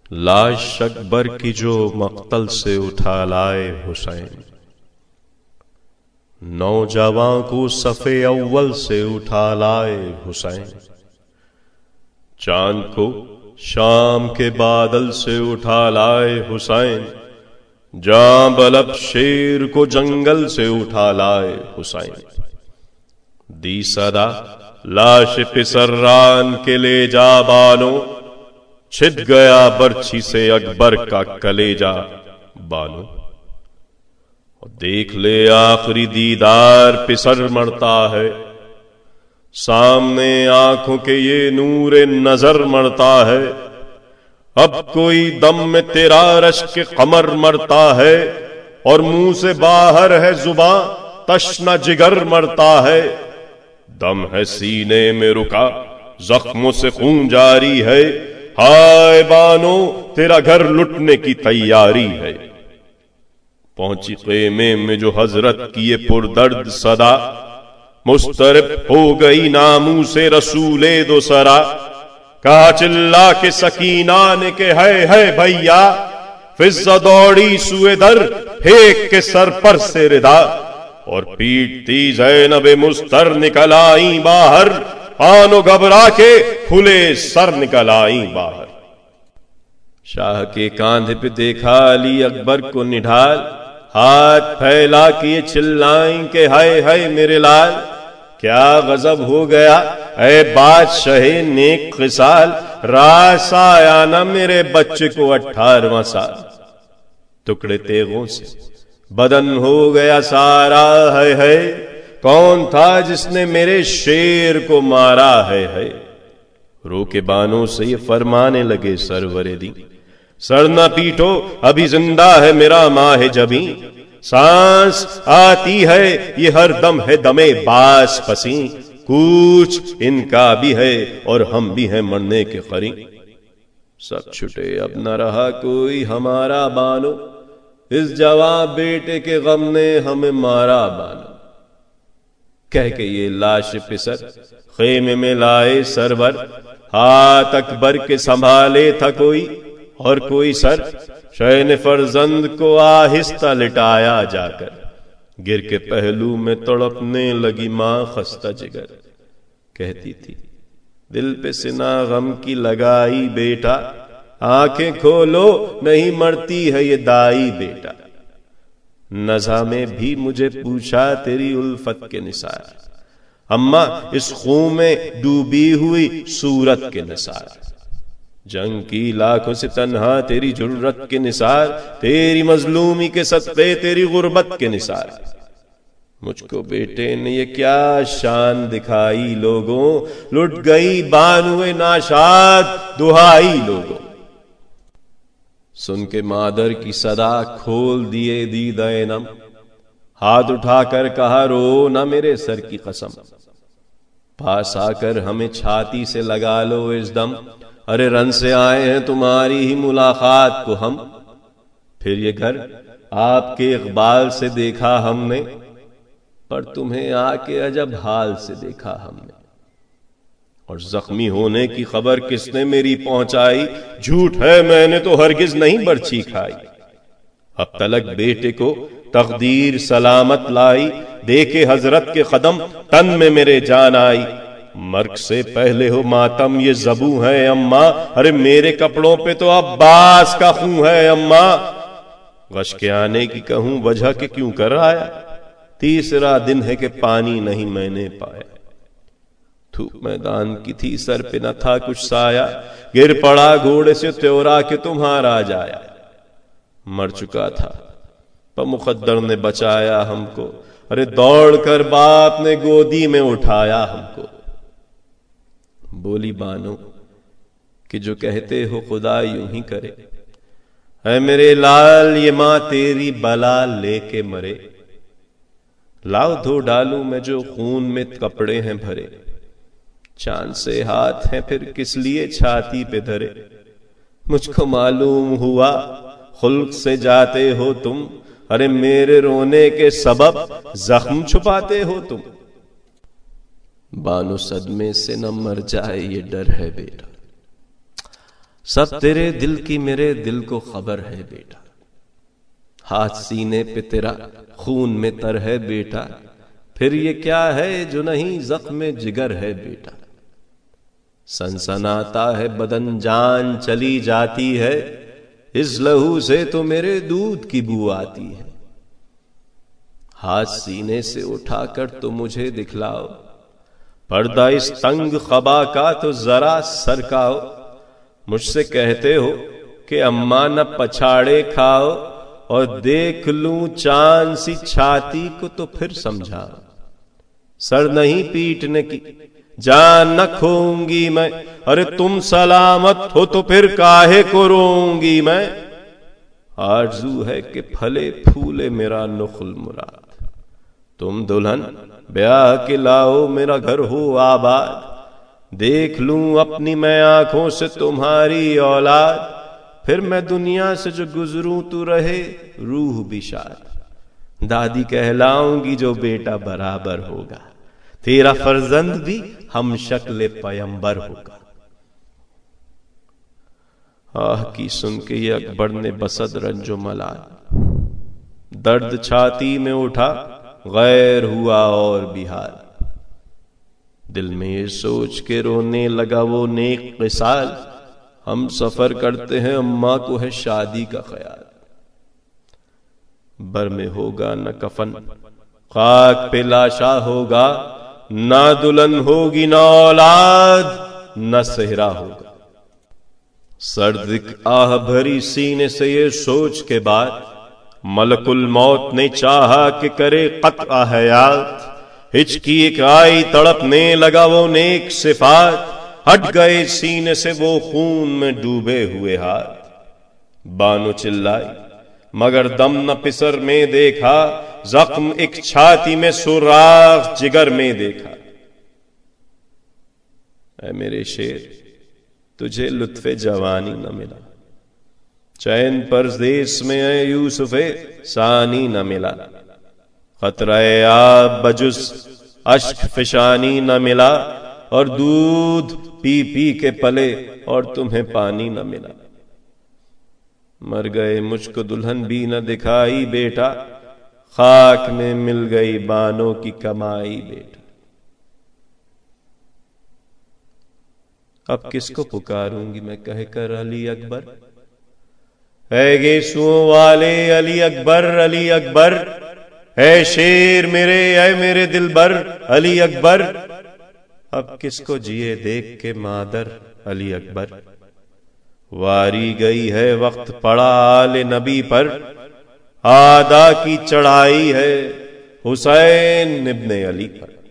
लाश अकबर की जो मक्तल से उठा लाए हुसैन, नौजवान को सफ़े अव्वल से उठा लाए हुसैन, चांद को शाम के बादल से उठा लाए हुसैन, जां बलब शेर को जंगल से उठा लाए हुसैन। दी सदा लाश पिसर्रान के ले जा बालों, छिद गया बर्छी से अकबर का कलेजा बालों। और देख ले आखिरी दीदार पिसर मरता है, सामने आंखों के ये नूरे नजर मरता है। अब कोई दम में तेरा रश्क कमर मरता है, और मुंह से बाहर है जुबां तश्ना जिगर मरता है। दम है सीने में रुका, जख्मों से खून जारी है, हाय बानो तेरा घर लुटने की तैयारी है। पहुंची क़ेमे में जो हजरत की ये पुरदर्द सदा, मुस्तरब हो गई नामू से रसूले दो सरा। कहा चिल्ला के सकीना ने के है भैया, फिज़्ज़ा दौड़ी सुए दर फेंक के सर पर से रिदा। और पीटती ज़ैनब मुस्तर निकल आई बाहर, आनो घबरा के खुले सर निकल आई बाहर। शाह के कांधे पे देखा अली अकबर को निढाल, हाथ फैला किए चिल्लाई के हाय मेरे लाल। क्या गजब हो गया ऐ बादशाहे नेक ख़िसाल, रास आया ना मेरे बच्चे को 18वां साल। टुकड़े तेगों से बदन हो गया सारा है, कौन था जिसने मेरे शेर को मारा है। रो के बानों से ये फरमाने लगे सरवरे दी, सर न पीटो अभी जिंदा है मेरा माह जबी। सांस आती है ये हर दम है दमे बास पसी, कुछ इनका भी है और हम भी हैं मरने के करीब। सब छुटे अब न रहा कोई हमारा बानो, इस जवां बेटे के गम ने हमें मारा बानो। कह के ये लाश पिसर खेमे में लाए सरवर, हाथ अकबर के संभाले था कोई और कोई सर। शैन फरजंद को आहिस्ता लिटाया जाकर, गिर के पहलू में तड़पने लगी मां खस्ता जिगर। कहती थी दिल पे सिना गम की लगाई बेटा, आंखें खोलो नहीं मरती है ये दाई बेटा। नज़ा में भी मुझे पूछा तेरी उल्फत के निसार, अम्मा इस खून में डूबी हुई सूरत के निसार। जंग की लाखों से तन्हा तेरी जुर्रत के निसार, तेरी मजलूमी के सत्ते तेरी गुर्बत के निसार। मुझको बेटे ने ये क्या शान दिखाई लोगों, लुट गई बानुए नाशाद दुहाई लोगों। सुन के मादर की सदा खोल दिए दीदाए नम, हाथ उठाकर कहा रो ना मेरे सर की कसम। पास आकर हमें छाती से लगा लो इस दम, अरे रन से आए हैं तुम्हारी ही मुलाकात को हम। फिर ये घर आपके इकबाल से देखा हमने, पर तुम्हें आके अजब हाल से देखा हमने। और जख्मी होने की खबर किसने मेरी पहुंचाई, झूठ है मैंने तो हरगिज नहीं बर्छी खाई। अब तलक बेटे को तकदीर सलामत लाई, देखे हजरत के कदम तन में मेरे जान आई। मर्ग से पहले हो मातम ये ज़बू है अम्मा, अरे मेरे कपड़ों पे तो अब्बास का खून है अम्मा। गश के आने की कहूं वजह के क्यों कर आया, तीसरा दिन है कि पानी नहीं मैंने पाया। धूप मैदान की थी सर पे न था कुछ साया, गिर पड़ा घोड़े से त्योरा के तुम्हारा जाया। मर चुका था पर मुकद्दर ने बचाया हमको, अरे दौड़कर बाप ने गोदी में उठाया हमको। बोली बानो कि जो कहते हो खुदा यूं ही करे, है मेरे लाल ये मां तेरी बला लेके मरे। लाओ धो डालू मैं जो खून में कपड़े हैं भरे, चांद से हाथ हैं फिर किस लिए छाती पे धरे। मुझको मालूम हुआ खुल्क से जाते हो तुम, अरे मेरे रोने के सबब जख्म छुपाते हो तुम। बानो सदमे से न मर जाए ये डर है बेटा, सब तेरे दिल की मेरे दिल को खबर है बेटा, हाथ सीने पे तेरा खून में तर है बेटा, फिर ये क्या है जो नहीं जख्म जिगर है बेटा। सनसनाता है बदन जान चली जाती है, इस लहू से तो मेरे दूध की बू आती है। हाथ सीने से उठाकर तो मुझे दिखलाओ, पर्दा इस तंग खबा का तो जरा सरकाओ। मुझसे कहते हो कि अम्मा न पछाड़े खाओ, और देख लूं चांद सी छाती को तो फिर समझाओ। सर नहीं पीटने की जान न खोऊंगी मैं, अरे तुम सलामत हो तो फिर काहे को रोऊंगी मैं। आरज़ू है कि फले फूले मेरा नुखल मुराद, तुम दुल्हन ब्याह के लाओ मेरा घर हो आबाद। देख लूं अपनी मैं आंखों से तुम्हारी औलाद, फिर मैं दुनिया से जो गुजरूं तू रहे रूह भी शाद। दादी कहलाऊंगी जो बेटा बराबर होगा, तेरा फर्जंद भी हम शक्ल पैगंबर होगा। आह की सुन के ये अकबर ने बसद रंजो मलाल, दर्द छाती में उठा गैर हुआ और बिहार। दिल में ये सोच के रोने लगा वो नेक क़िसाल, हम सफर करते हैं अम्मा को है शादी का ख्याल। बर में होगा न कफन खाक पे लाशा होगा, ना दुल्हन होगी ना औलाद न सेहरा होगा। सर्द आह भरी सीने से ये सोच के बाद, मलकुल मौत ने चाहा कि करे क़त्अ हयात। हिचकी एक आई तड़पने लगा वो नेक सिफात, हट गए सीने से वो खून में डूबे हुए हाथ। बानो चिल्लाई मगर दम न पिसर में देखा, जख्म एक छाती में सुराख जिगर में देखा। ऐ मेरे शेर तुझे लुत्फे जवानी न मिला, चैन परदेस में ऐ यूसुफे सानी न मिला। खतराए आब बजुस अश्क फिशानी न मिला, और दूध पी पी के पले और तुम्हें पानी न मिला। मर गए मुझको दुल्हन भी न दिखाई बेटा, खाक में मिल गई बानों की कमाई बेटा। अब किसको पुकारूंगी मैं कहकर अली अकबर, है गेसुओं वाले अली अकबर अली अकबर। है शेर मेरे ऐ मेरे दिलबर अली अकबर, अब किसको जिए देख के मादर अली अकबर। वारी गई है वक्त पड़ा आले नबी पर, आदा की चढ़ाई है हुसैन इब्ने अली पर।